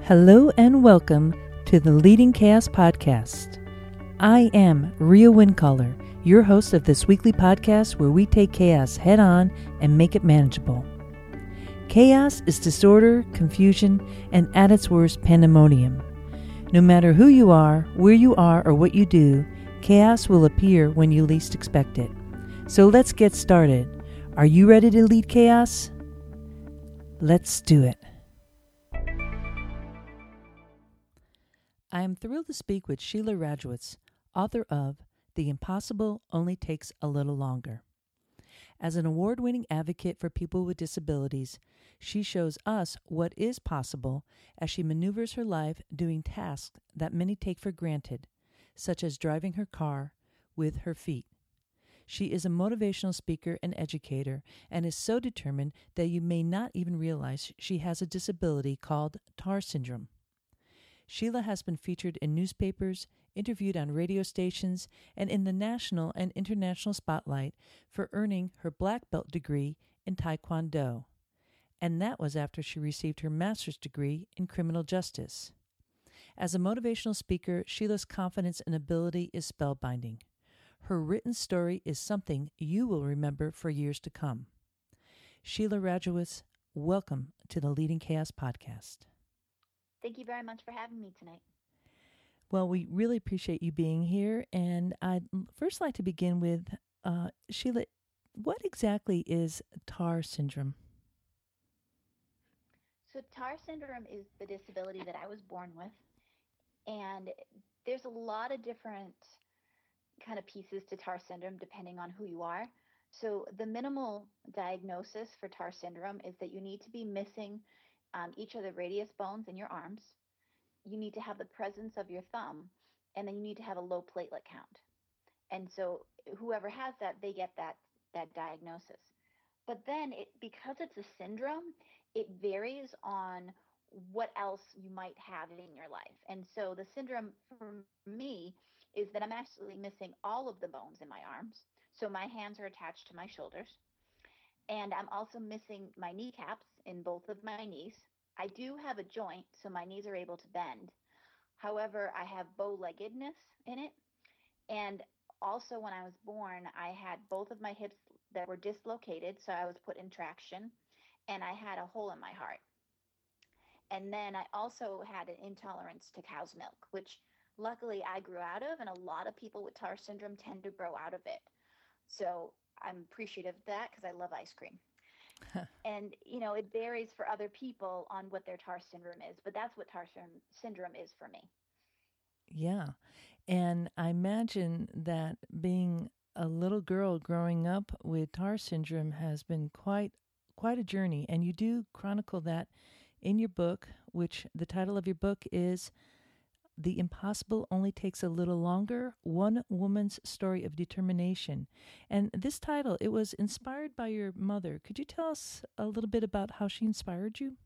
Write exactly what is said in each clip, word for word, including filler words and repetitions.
Hello and welcome to the Leading Chaos Podcast. I am Ria Windcaller, your host of this weekly podcast where we take chaos head on and make it manageable. Chaos is disorder, confusion, and at its worst, pandemonium. No matter who you are, where you are, or what you do, chaos will appear when you least expect it. So let's get started. Are you ready to lead chaos? Let's do it. I am thrilled to speak with Sheila Rajewicz, author of The Impossible Only Takes a Little Longer. As an award-winning advocate for people with disabilities, she shows us what is possible as she maneuvers her life doing tasks that many take for granted, such as driving her car with her feet. She is a motivational speaker and educator and is so determined that you may not even realize she has a disability called T A R syndrome. Sheila has been featured in newspapers, interviewed on radio stations, and in the national and international spotlight for earning her black belt degree in Taekwondo. And that was after she received her master's degree in criminal justice. As a motivational speaker, Sheila's confidence and ability is spellbinding. Her written story is something you will remember for years to come. Sheila Rajewicz, welcome to the Leading Chaos Podcast. Thank you very much for having me tonight. Well, we really appreciate you being here. And I'd first like to begin with, uh, Sheila, what exactly is T A R syndrome? So T A R syndrome is the disability that I was born with. And there's a lot of different kind of pieces to T A R syndrome depending on who you are. So the minimal diagnosis for T A R syndrome is that you need to be missing Um, each of the radius bones in your arms. You need to have the presence of your thumb, and then you need to have a low platelet count. And so whoever has that, they get that that diagnosis. But then it, because it's a syndrome, it varies on what else you might have in your life. And so the syndrome for me is that I'm actually missing all of the bones in my arms. So my hands are attached to my shoulders. And I'm also missing my kneecaps in both of my knees. I do have a joint, so my knees are able to bend. However, I have bow-leggedness in it. And also when I was born, I had both of my hips that were dislocated, so I was put in traction, and I had a hole in my heart. And then I also had an intolerance to cow's milk, which luckily I grew out of, and a lot of people with T A R syndrome tend to grow out of it. So I'm appreciative of that because I love ice cream. And, you know, it varies for other people on what their T A R syndrome is, but that's what T A R syndrome is for me. Yeah. And I imagine that being a little girl growing up with T A R syndrome has been quite quite a journey. And you do chronicle that in your book, which the title of your book is The Impossible Only Takes a Little Longer, One Woman's Story of Determination. And this title, it was inspired by your mother. Could you tell us a little bit about how she inspired you?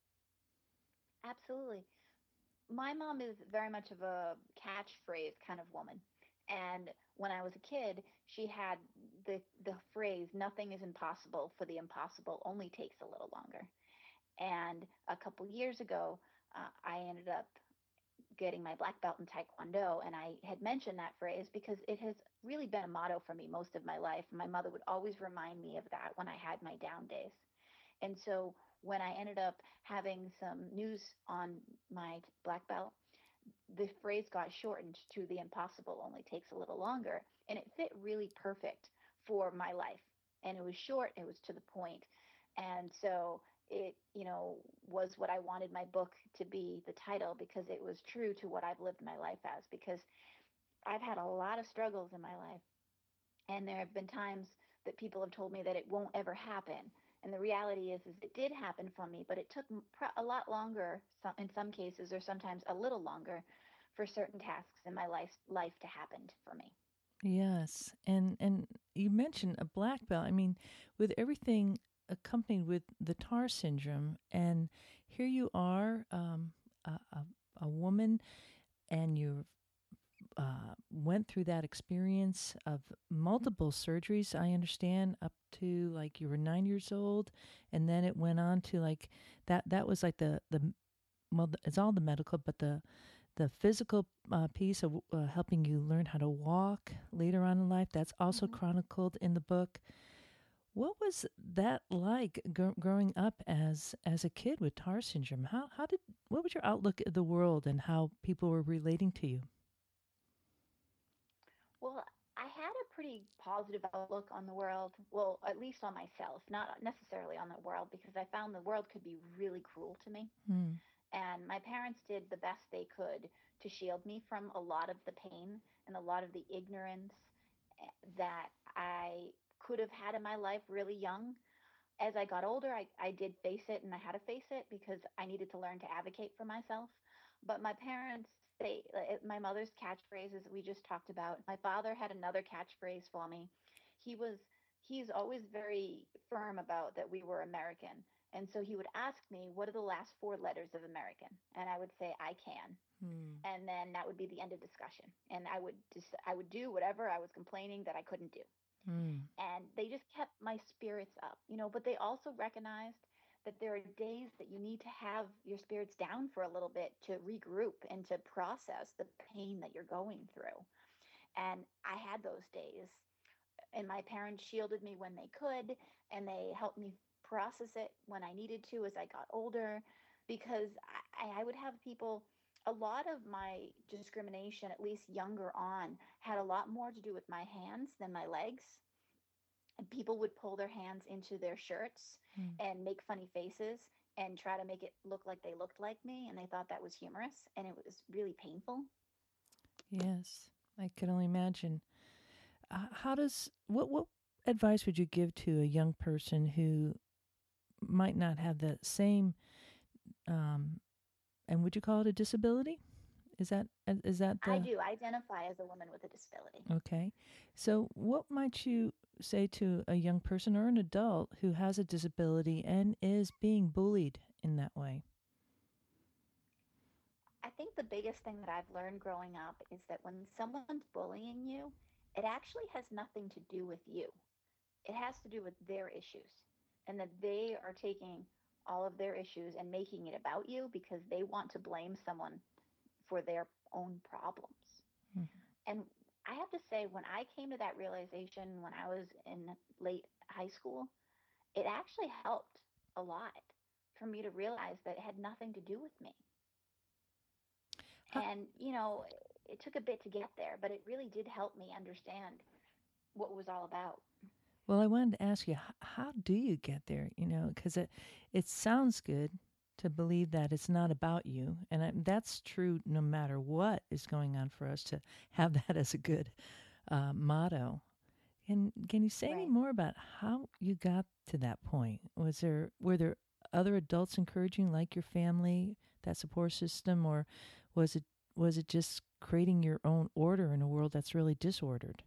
Absolutely. My mom is very much of a catchphrase kind of woman. And when I was a kid, she had the the phrase, nothing is impossible, for the impossible only takes a little longer. And a couple years ago, uh, I ended up getting my black belt in Taekwondo. And I had mentioned that phrase because it has really been a motto for me most of my life. My mother would always remind me of that when I had my down days. And so when I ended up having some news on my black belt, the phrase got shortened to the impossible only takes a little longer. And it fit really perfect for my life. And it was short, it was to the point. And so it, you know, was what I wanted my book to be, the title, because it was true to what I've lived my life as, because I've had a lot of struggles in my life. And there have been times that people have told me that it won't ever happen. And the reality is, is it did happen for me, but it took a lot longer in some cases, or sometimes a little longer, for certain tasks in my life life to happen for me. Yes. And and you mentioned a black belt. I mean, with everything accompanied with the T A R syndrome, and here you are, um, a, a, a woman, and you uh, went through that experience of multiple surgeries, I understand, up to like you were nine years old, and then it went on to like that. That was like the the well, th- it's all the medical, but the the physical uh, piece of uh, helping you learn how to walk later on in life, that's also Hmm. chronicled in the book. What was that like gr- growing up as as a kid with Tar syndrome? How how did what was your outlook at the world and how people were relating to you? Well, I had a pretty positive outlook on the world. Well, at least on myself, not necessarily on the world, because I found the world could be really cruel to me. Hmm. And my parents did the best they could to shield me from a lot of the pain and a lot of the ignorance eh, that I could have had in my life really young. As I got older, I, I did face it and I had to face it because I needed to learn to advocate for myself. But my parents, they, like, my mother's catchphrases we just talked about. My father had another catchphrase for me. He was, he's always very firm about that we were American. And so he would ask me, what are the last four letters of American? And I would say, I can. Hmm. And then that would be the end of discussion. And I would just, I would do whatever I was complaining that I couldn't do, Hmm. and they just kept my spirits up, you know, but they also recognized that there are days that you need to have your spirits down for a little bit to regroup and to process the pain that you're going through. And I had those days, and my parents shielded me when they could, and they helped me process it when I needed to as I got older, because I, I would have people. A lot of my discrimination, at least younger on, had a lot more to do with my hands than my legs, and people would pull their hands into their shirts Hmm. and make funny faces and try to make it look like they looked like me, and they thought that was humorous, and it was really painful. Yes, I can only imagine. Uh, how does what what advice would you give to a young person who might not have the same um, and would you call it a disability? Is that uh, is that I the do identify as a woman with a disability. okay? So, what might you say to a young person or an adult who has a disability and is being bullied in that way? I think the biggest thing that I've learned growing up is that when someone's bullying you, it actually has nothing to do with you. It has to do with their issues, and that they are taking all of their issues and making it about you because they want to blame someone for their own problems. Mhm. And I have to say, when I came to that realization when I was in late high school, it actually helped a lot for me to realize that it had nothing to do with me. How, And, you know, it took a bit to get there, but it really did help me understand what it was all about. well, I wanted to ask you, h- how do you get there? You know, because it it sounds good to believe that it's not about you, and I, that's true no matter what is going on for us to have that as a good uh, motto. Can can you say any Right. more about how you got to that point? Was there were there other adults encouraging, like your family, that support system, or was it was it just creating your own order in a world that's really disordered?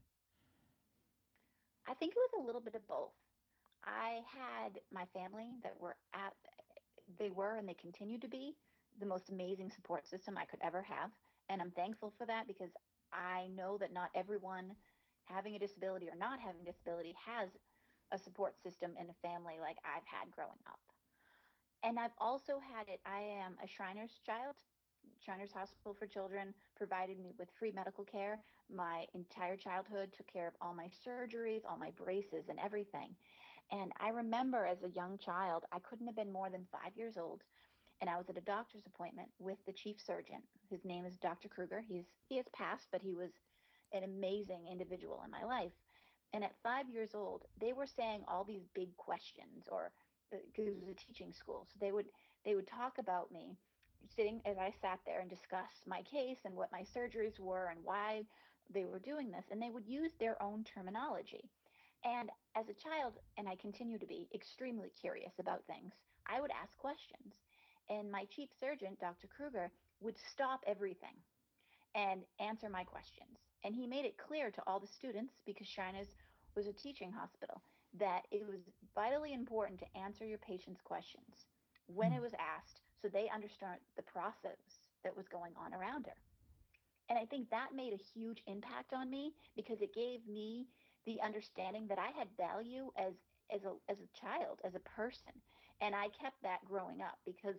I think it was a little bit of both. I had my family that were at, they were and they continue to be the most amazing support system I could ever have. And I'm thankful for that because I know that not everyone having a disability or not having a disability has a support system in a family like I've had growing up. And I've also had it, I am a Shriners child. Shriners Hospital for Children provided me with free medical care. My entire childhood took care of all my surgeries, all my braces, and everything. And I remember as a young child, I couldn't have been more than five years old, and I was at a doctor's appointment with the chief surgeon. His name is Doctor Kruger. He's he has passed, but he was an amazing individual in my life. And at five years old, they were saying all these big questions, or because it was a teaching school, so they would they would talk about me sitting as I sat there and discussed my case and what my surgeries were and why they were doing this, and they would use their own terminology. And as a child, and I continue to be extremely curious about things, I would ask questions. And my chief surgeon, Doctor Kruger, would stop everything and answer my questions. And he made it clear to all the students, because Shriners was a teaching hospital, that it was vitally important to answer your patient's questions when Hmm. it was asked so they understood the process that was going on around her. And I think that made a huge impact on me because it gave me the understanding that I had value as as a as a child, as a person. And I kept that growing up because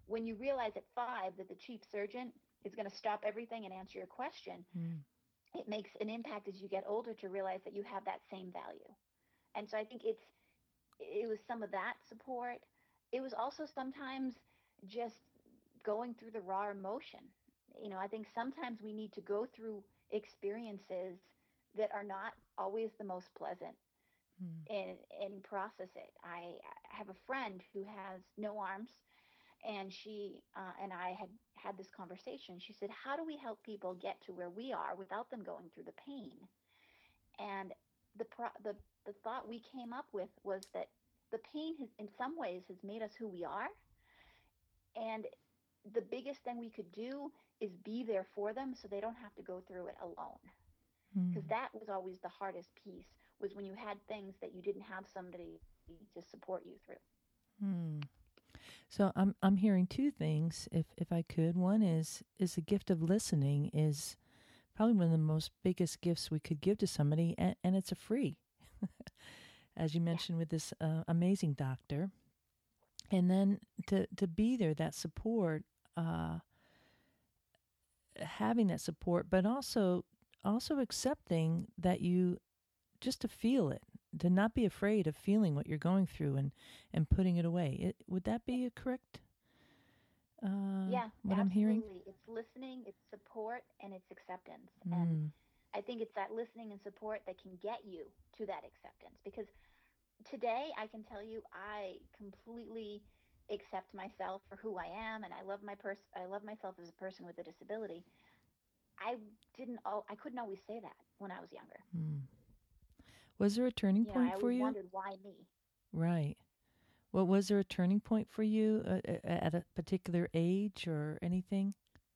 when you realize at five that the chief surgeon is going to stop everything and answer your question, Mm. it makes an impact as you get older to realize that you have that same value. And so I think it's it was some of that support. It was also sometimes just going through the raw emotion. You know, I think sometimes we need to go through experiences that are not always the most pleasant Mm. and and process it. I have a friend who has no arms, and she uh, and I had had this conversation. She said, "How do we help people get to where we are without them going through the pain?" And the pro- the the thought we came up with was that the pain has, in some ways, has made us who we are, and the biggest thing we could do is be there for them so they don't have to go through it alone. Mm. Because that was always the hardest piece, was when you had things that you didn't have somebody to support you through. Mm. So I'm I'm hearing two things, if if I could. One is is the gift of listening is probably one of the most biggest gifts we could give to somebody, and, and it's a free, as you mentioned, with this uh, amazing doctor. And then to to be there, that support, uh, having that support, but also also accepting that you just to feel it, to not be afraid of feeling what you're going through and and putting it away. It, would that be a correct? Uh, Yeah, what I'm hearing? absolutely. It's listening, it's support, and it's acceptance. And Mm. I think it's that listening and support that can get you to that acceptance. Because today I can tell you I completely accept myself for who I am, and I love my pers- I love myself as a person with a disability. I didn't oh I couldn't always say that when I was younger. Mm. Was there a turning You know, I point for always you? wondered why me. Right. Well, was there a turning point for you uh, uh, at a particular age or anything?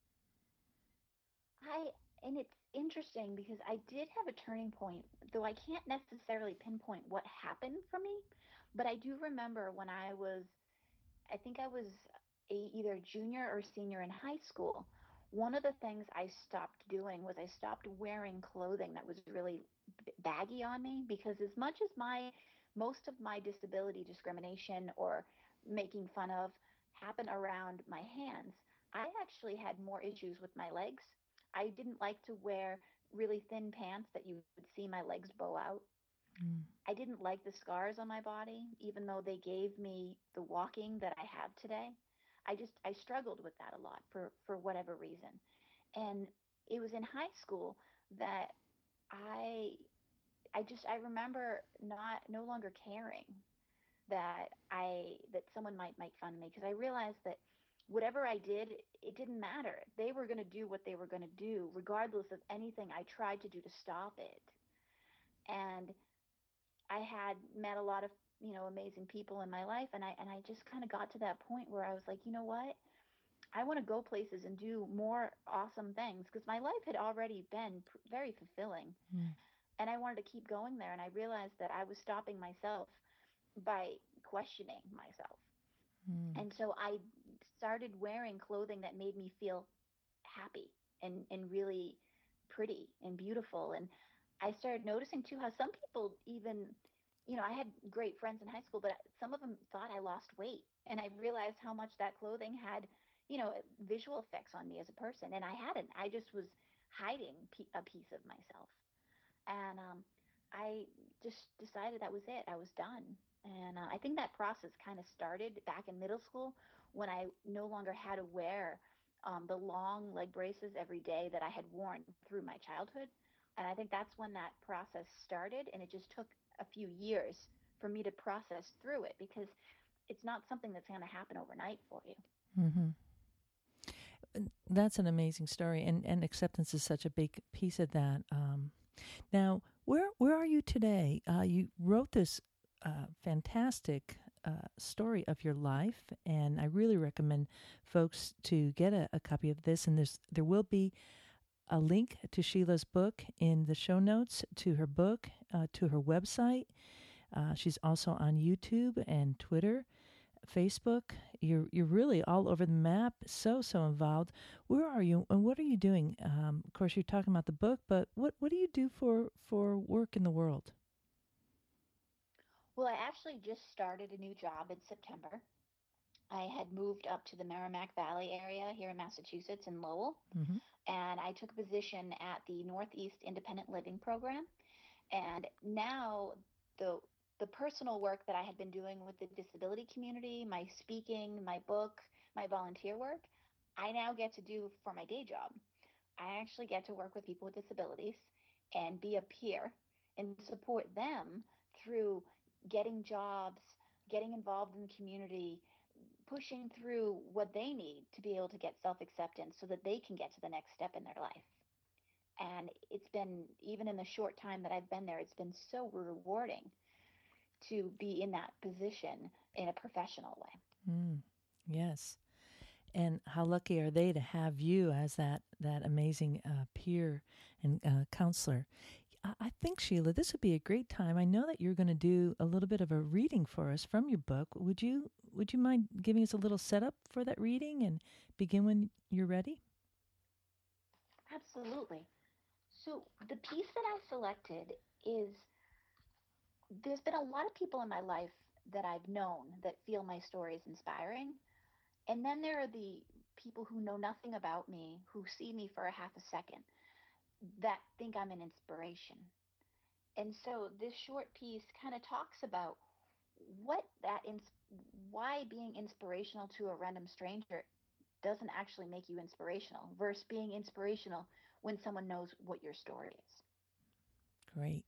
I and it's interesting because I did have a turning point, though I can't necessarily pinpoint what happened for me, but I do remember when I was I think I was a, either junior or senior in high school. One of the things I stopped doing was I stopped wearing clothing that was really b- baggy on me, because as much as my most of my disability discrimination or making fun of happened around my hands, I actually had more issues with my legs. I didn't like to wear really thin pants that you would see my legs bow out. Mm. I didn't like the scars on my body, even though they gave me the walking that I have today. I just I struggled with that a lot for for whatever reason. And it was in high school that I I just I remember not no longer caring that I that someone might make fun of me, because I realized that whatever I did, it didn't matter. They were going to do what they were going to do regardless of anything I tried to do to stop it. And I had met a lot of, you know, amazing people in my life, and I and I just kind of got to that point where I was like, you know what? I want to go places and do more awesome things, because my life had already been pr- very fulfilling, Mm. and I wanted to keep going there, and I realized that I was stopping myself by questioning myself. Mm. And so I started wearing clothing that made me feel happy and and really pretty and beautiful. And I started noticing too how some people even, you know, I had great friends in high school, but some of them thought I lost weight, and I realized how much that clothing had, you know, visual effects on me as a person, and I hadn't. I just was hiding pe- a piece of myself. And um, I just decided that was it. I was done. And uh, I think that process kind of started back in middle school, when I no longer had to wear um, the long leg braces every day that I had worn through my childhood. And I think that's when that process started. And it just took a few years for me to process through it, because it's not something that's going to happen overnight for you. Mm-hmm. That's an amazing story, and, and acceptance is such a big piece of that. Um, now, where where are you today? Uh, you wrote this uh, fantastic uh, story of your life, and I really recommend folks to get a, a copy of this. And there's there will be a link to Sheila's book in the show notes, to her book, uh, to her website. Uh, she's also on YouTube and Twitter, Facebook. You're you're really all over the map. So so involved. Where are you, and what are you doing? Um, of course, you're talking about the book, but what what do you do for for work in the world? Well, I actually just started a new job in September. I had moved up to the Merrimack Valley area here in Massachusetts in Lowell, Mm-hmm. and I took a position at the Northeast Independent Living Program. And now the the personal work that I had been doing with the disability community, my speaking, my book, my volunteer work, I now get to do for my day job. I actually get to work with people with disabilities and be a peer and support them through getting jobs, getting involved in the community, pushing through what they need to be able to get self acceptance so that they can get to the next step in their life. And it's been, even in the short time that I've been there, it's been so rewarding to be in that position in a professional way. Mm. Yes. And how lucky are they to have you as that, that amazing uh, peer and uh, counselor? I, I think, Sheila, this would be a great time. I know that you're going to do a little bit of a reading for us from your book. Would you would you mind giving us a little setup for that reading and begin when you're ready? Absolutely. So, the piece that I selected is there's been a lot of people in my life that I've known that feel my story is inspiring. And then there are the people who know nothing about me, who see me for a half a second, that think I'm an inspiration. And so this short piece kind of talks about what that ins- why being inspirational to a random stranger doesn't actually make you inspirational versus being inspirational when someone knows what your story is. Great.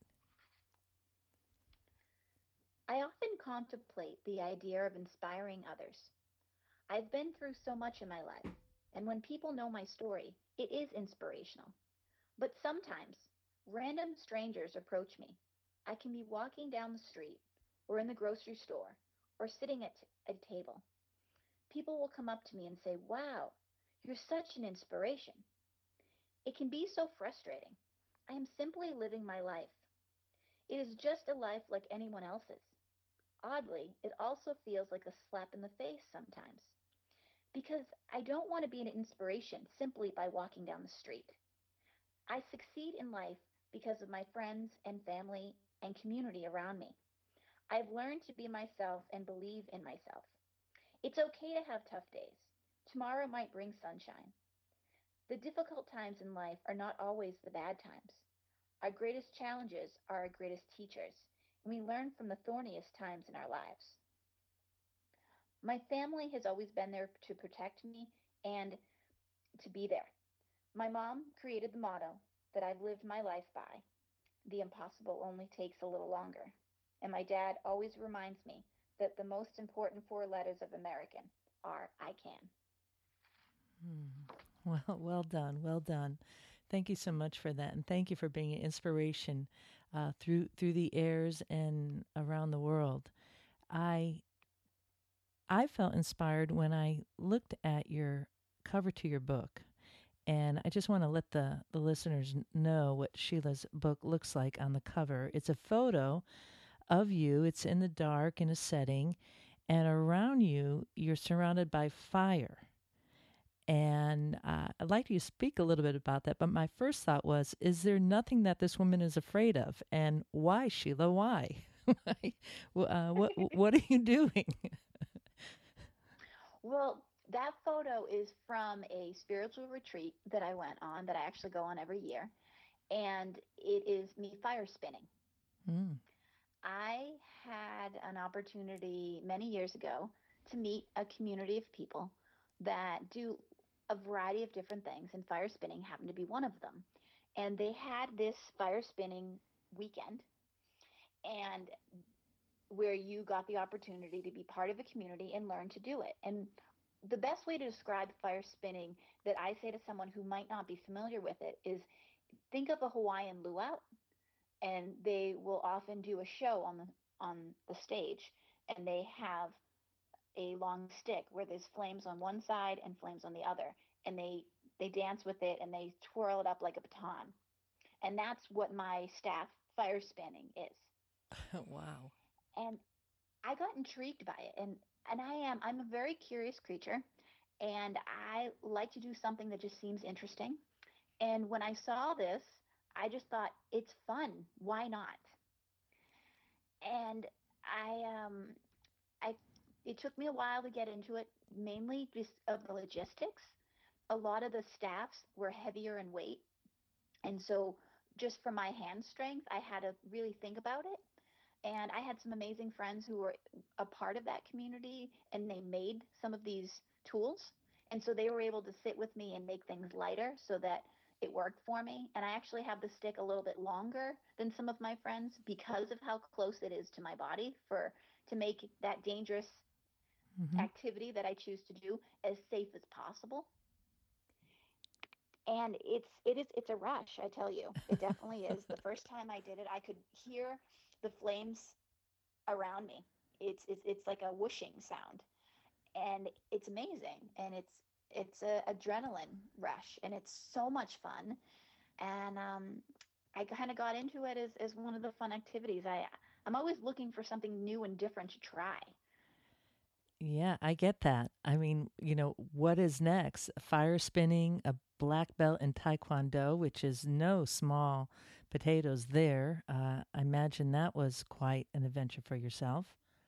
I often contemplate the idea of inspiring others. I've been through so much in my life, and when people know my story, it is inspirational. But sometimes random strangers approach me. I can be walking down the street, or in the grocery store, or sitting at a table. People will come up to me and say, "Wow, you're such an inspiration." It can be so frustrating. I am simply living my life. It is just a life like anyone else's. Oddly, it also feels like a slap in the face sometimes, because I don't want to be an inspiration simply by walking down the street. I succeed in life because of my friends and family and community around me. I've learned to be myself and believe in myself. It's okay to have tough days. Tomorrow might bring sunshine. The difficult times in life are not always the bad times. Our greatest challenges are our greatest teachers, and we learn from the thorniest times in our lives. My family has always been there to protect me and to be there. My mom created the motto that I've lived my life by: the impossible only takes a little longer. And my dad always reminds me that the most important four letters of American are I can. Mm. Well, well done, well done. Thank you so much for that, and thank you for being an inspiration uh, through through the airs and around the world. I I felt inspired when I looked at your cover to your book, and I just want to let the the listeners know what Sheila's book looks like on the cover. It's a photo of you. It's in the dark in a setting, and around you, you're surrounded by fire. And uh, I'd like you to speak a little bit about that. But my first thought was, is there nothing that this woman is afraid of? And why, Sheila? Why? uh, what What are you doing? Well, that photo is from a spiritual retreat that I went on, that I actually go on every year. And it is me fire spinning. Mm. I had an opportunity many years ago to meet a community of people that do a variety of different things, and fire spinning happened to be one of them. And they had this fire spinning weekend, and where you got the opportunity to be part of a community and learn to do it. And the best way to describe fire spinning that I say to someone who might not be familiar with it is, think of a Hawaiian luau, and they will often do a show on the on the stage, and they have a long stick where there's flames on one side and flames on the other, and they they dance with it and they twirl it up like a baton. And that's what my staff fire spinning is. Wow. And I got intrigued by it, and and I am I'm a very curious creature, and I like to do something that just seems interesting. And when I saw this, I just thought, it's fun. Why not? And I um I It took me a while to get into it, mainly just of the logistics. A lot of the staffs were heavier in weight. And so, just for my hand strength, I had to really think about it. And I had some amazing friends who were a part of that community and they made some of these tools. And so they were able to sit with me and make things lighter so that it worked for me. And I actually have the stick a little bit longer than some of my friends because of how close it is to my body for to make that dangerous Mm-hmm. activity that I choose to do as safe as possible. And it's it is it's a rush, I tell you. It definitely is. The first time I did it, I could hear the flames around me. It's it's it's like a whooshing sound, and it's amazing, and it's it's a adrenaline rush, and it's so much fun. And um, I kind of got into it as as one of the fun activities. I I'm always looking for something new and different to try. Yeah, I get that. I mean, you know, what is next? Fire spinning, a black belt in Taekwondo, which is no small potatoes there. Uh, I imagine that was quite an adventure for yourself.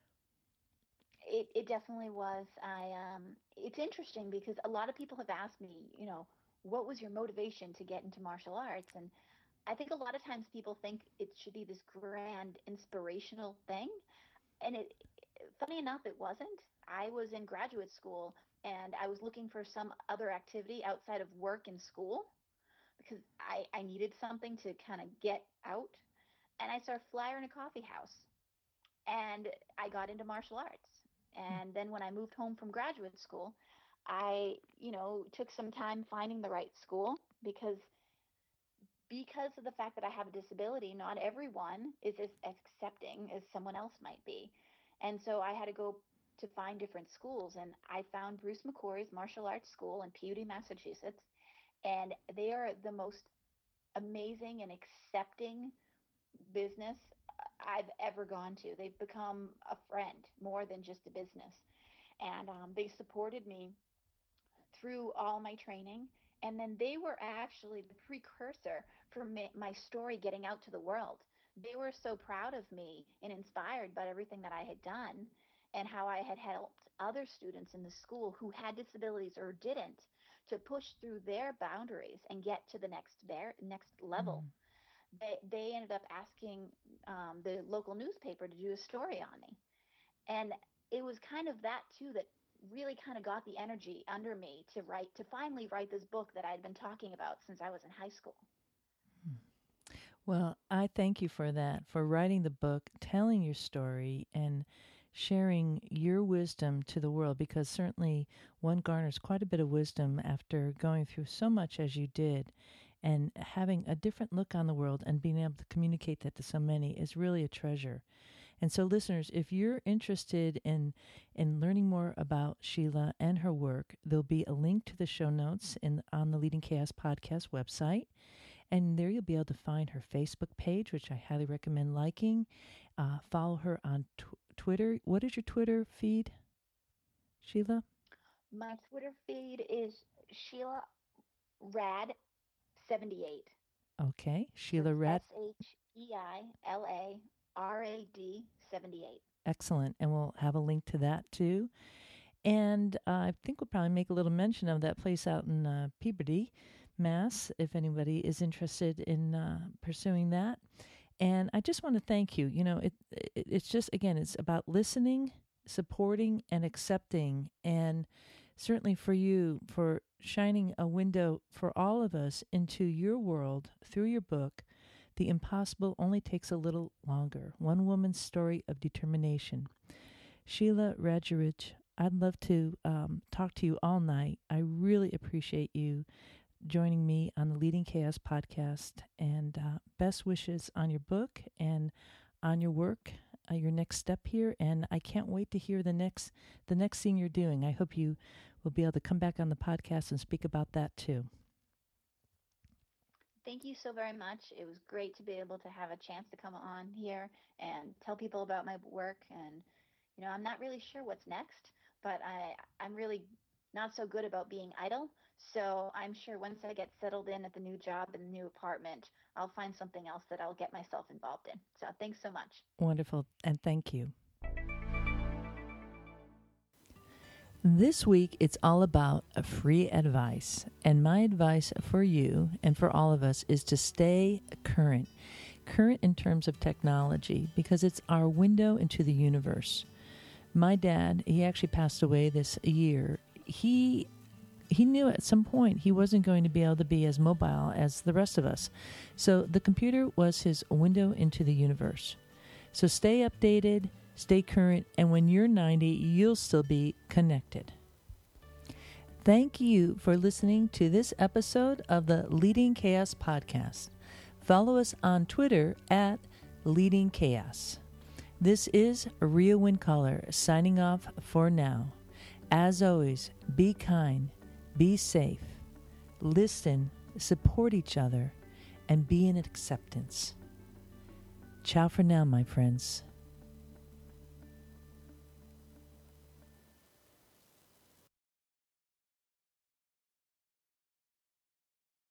It it definitely was. I um it's interesting because a lot of people have asked me, you know, what was your motivation to get into martial arts? And I think a lot of times people think it should be this grand inspirational thing, and it funny enough it wasn't. I was in graduate school and I was looking for some other activity outside of work and school because I I needed something to kind of get out, and I saw a flyer in a coffee house and I got into martial arts. And then when I moved home from graduate school, I, you know, took some time finding the right school because because of the fact that I have a disability, not everyone is as accepting as someone else might be. And so I had to go to find different schools, and I found Bruce McCory's martial arts school in P U D, Massachusetts, and they are the most amazing and accepting business I've ever gone to. They've become a friend more than just a business. And um, they supported me through all my training. And then they were actually the precursor for my, my story getting out to the world. They were so proud of me and inspired by everything that I had done and how I had helped other students in the school who had disabilities or didn't to push through their boundaries and get to the next bear, next level. Mm. They, they ended up asking um, the local newspaper to do a story on me. And it was kind of that too that really kind of got the energy under me to write, to finally write this book that I'd been talking about since I was in high school. Well, I thank you for that, for writing the book, telling your story, and sharing your wisdom to the world, because certainly one garners quite a bit of wisdom after going through so much as you did. And having a different look on the world and being able to communicate that to so many is really a treasure. And so, listeners, if you're interested in in learning more about Sheila and her work, there'll be a link to the show notes in on the Leading Chaos podcast website. And there you'll be able to find her Facebook page, which I highly recommend liking. Uh, follow her on tw- Twitter. What is your Twitter feed, Sheila? My Twitter feed is Sheila Rad seventy-eight. Okay, So Sheila it's Rad. S H E I L A R A D seventy-eight. Excellent. And we'll have a link to that too. And uh, I think we'll probably make a little mention of that place out in uh, Peabody, Mass, if anybody is interested in uh, pursuing that. And I just want to thank you. You know, it, it it's just, again, it's about listening, supporting, and accepting. And certainly for you, for shining a window for all of us into your world through your book, The Impossible Only Takes a Little Longer. One Woman's Story of Determination. Sheila Radurich, I'd love to um, talk to you all night. I really appreciate you joining me on the Leading Chaos podcast, and uh, best wishes on your book and on your work, uh, your next step here. And I can't wait to hear the next the next thing you're doing. I hope you will be able to come back on the podcast and speak about that too. Thank you so very much. It was great to be able to have a chance to come on here and tell people about my work. And, you know, I'm not really sure what's next, but I, I'm really not so good about being idle. So I'm sure once I get settled in at the new job and the new apartment, I'll find something else that I'll get myself involved in. So thanks so much. Wonderful, and thank you. This week, it's all about a free advice. And my advice for you and for all of us is to stay current. Current in terms of technology, because it's our window into the universe. My dad, he actually passed away this year. He he knew at some point he wasn't going to be able to be as mobile as the rest of us. So the computer was his window into the universe. So stay updated, stay current, and when you're ninety, you'll still be connected. Thank you for listening to this episode of the Leading Chaos Podcast. Follow us on Twitter at Leading Chaos. This is Ria Windcaller signing off for now. As always, be kind, be safe, listen, support each other, and be in acceptance. Ciao for now, my friends.